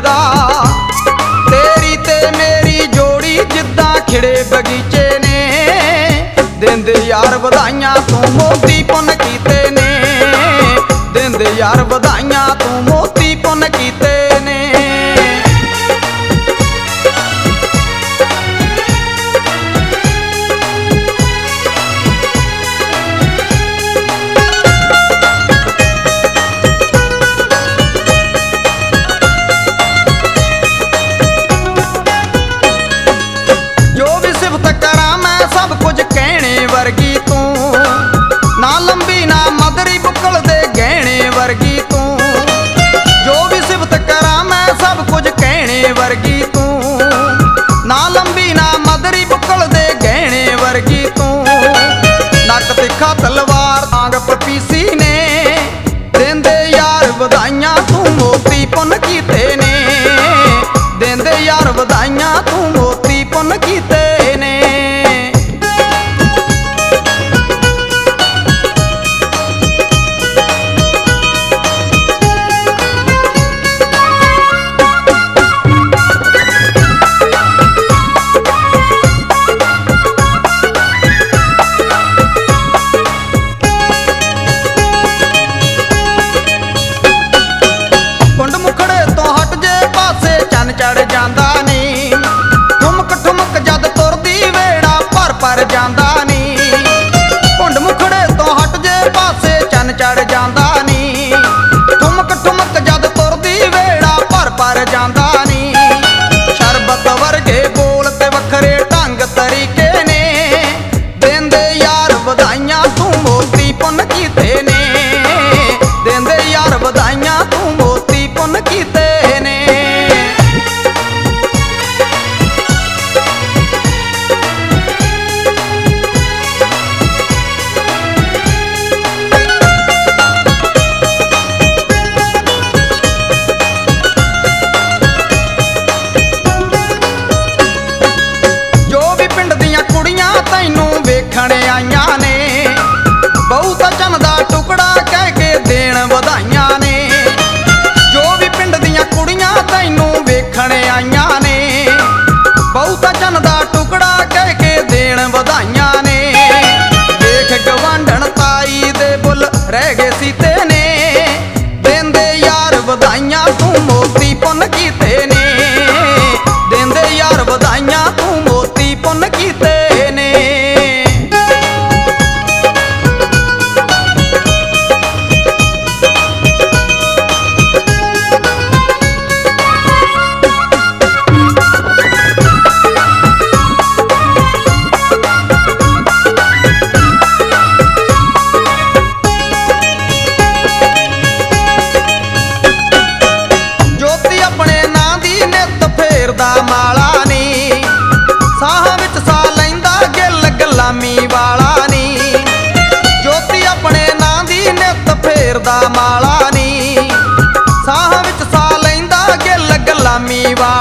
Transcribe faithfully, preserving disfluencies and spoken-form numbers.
ਲੱਗਦਾ। ਤੇਰੀ ਤੇ ਮੇਰੀ ਜੋੜੀ ਜਿੱਦਾਂ ਖਿੜੇ ਬਗੀਚੇ ਨੇ, ਦਿੰਦੇ ਯਾਰ ਵਧਾਈਆਂ ਤੂੰ ਮੋਤੀ ਪੁੰਨ ਕੀਤੇ ਨੇ, ਦਿੰਦੇ ਯਾਰ ਵਧਾਈਆਂ ਤੂੰ ਮੋਤੀ ਪੁੰਨ ਕੀਤੇ ਨੇ। ਸਭ ਕੁਝ ਕਹਿਣੇ ਵਰਗੀ ਤੂੰ, ਨਾ ਲੰਬੀ ਨਾ ਮਦਰੀ ਬੁੱਕਲ ਦੇ ਗਹਿਣੇ ਵਰਗੀ ਤੂੰ। ਜੋ ਵੀ ਸਿਫਤ ਕਰਾਂ ਮੈਂ ਸਭ ਕੁਝ ਕਹਿਣੇ ਵਰਗੀ ਤੂੰ, ਨਾ ਲੰਬੀ ਨਾ ਮਦਰੀ ਬੁੱਕਲ ਦੇ ਗਹਿਣੇ ਵਰਗੀ ਤੂੰ। ਨੱਕ ਤਿੱਖਾ ਤਲਵਾਰ ਵਾਂਗ ਪਪੀਸੀ ਨੇ, ਦਿੰਦੇ ਯਾਰ ਵਧਾਈਆਂ ਤੂੰ ਮੋਤੀ ਪੁੰਨ ਕੀਤੇ ਨੇ, ਦਿੰਦੇ ਯਾਰ ਵਧਾਈਆਂ ਤੂੰ ਮੋਤੀ ਪੁੰਨ ਕੀਤੇ ਨੇ। ਚੜ ਜਾਂਦਾ ਨੀ ਠੁਮਕ ਠੁਮਕ ਜਦ ਤੁਰਦੀ ਵੇੜਾ ਭਰ ਭਰ ਜਾਂਦਾ ਨੀ। ਘੁੰਡ ਮੁਖੜੇ ਤੋਂ ਹਟ ਜੇ ਪਾਸੇ ਚੰਨ ਚੜ ਜਾਂਦਾ ਨੀ, ਠੁਮਕ ਠੁਮਕ ਜਦ ਤੁਰਦੀ ਵੇੜਾ ਭਰ ਭਰ ਜਾਂਦਾ ਨੀ। ਸ਼ਰਬਤ ਵਰਗੇ ਬੋਲ ਤੇ ਵੱਖਰੇ ਢੰਗ ਤਰੀਕੇ ਨੇ, ਦਿੰਦੇ ਯਾਰ ਵਧਾਈਆਂ ਤੂੰ ਮੋਤੀ ਪੁੰਨ ਕੀਤੇ ਨੇ, ਦਿੰਦੇ ਯਾਰ ਵਧਾਈਆਂ ਤੂੰ ਮੋਤੀ ਪੁੰਨ ਕੀਤੇ ਨੇ। ਤੈਨੂੰ ਵੇਖਣ ਆਈਆਂ ਨੇ, ਬਹੁਤ ਚੰਨ ਦਾ ਟੁਕੜਾ ਕਹਿ ਕੇ ਦੇਣ ਵਧਾਈਆਂ ਨੇ। ਜੋ ਵੀ ਪਿੰਡ ਦੀਆਂ ਕੁੜੀਆਂ ਤੈਨੂੰ ਵੇਖਣ ਆਈਆਂ ਨੇ, ਬਹੁਤ ਚੰਨ ਦਾ ਟੁਕੜਾ ਕਹਿ ਕੇ ਦੇਣ ਵਧਾਈਆਂ ਨੇ। ਦੇਖ ਗਵਾਂਢਣ ਤਾਈ ਦੇ ਬੁੱਲ ਰਹਿ ਗਏ ਸੀਤੇ ਨੇ, ਦਿੰਦੇ ਯਾਰ ਵਧਾਈਆਂ ਤੂੰ ਮੋਤੀ ਪੁੰਨ ਕੀਤੇ ਨੇ, ਦਿੰਦੇ ਯਾਰ ਵਧਾਈਆਂ ਤੂੰ ਮੋਤੀ ਪੁੰਨ ਕੀਤੇ ਨੇ। ਜੋਤੀ ਆਪਣੇ ਨਾਂ ਦੀ ਨਿੱਤ ਫੇਰਦਾ ਮਾਲਾ ਨੀ, ਸਾਹਾਂ ਵਿੱਚ ਸਾਹ ਲੈਂਦਾ ਗਿੱਲ ਗੁਲਾਮੀ ਵਾਲਾ ਨੀ। ਜੋਤੀ ਆਪਣੇ ਨਾਂ ਦੀ ਨਿੱਤ ਫੇਰਦਾ ਮਾਲਾ ਨੀ, ਸਾਹਾਂ ਵਿੱਚ ਸਾਹ ਲੈਂਦਾ ਗਿੱਲ ਗੁਲਾਮੀ ਵਾਲਾ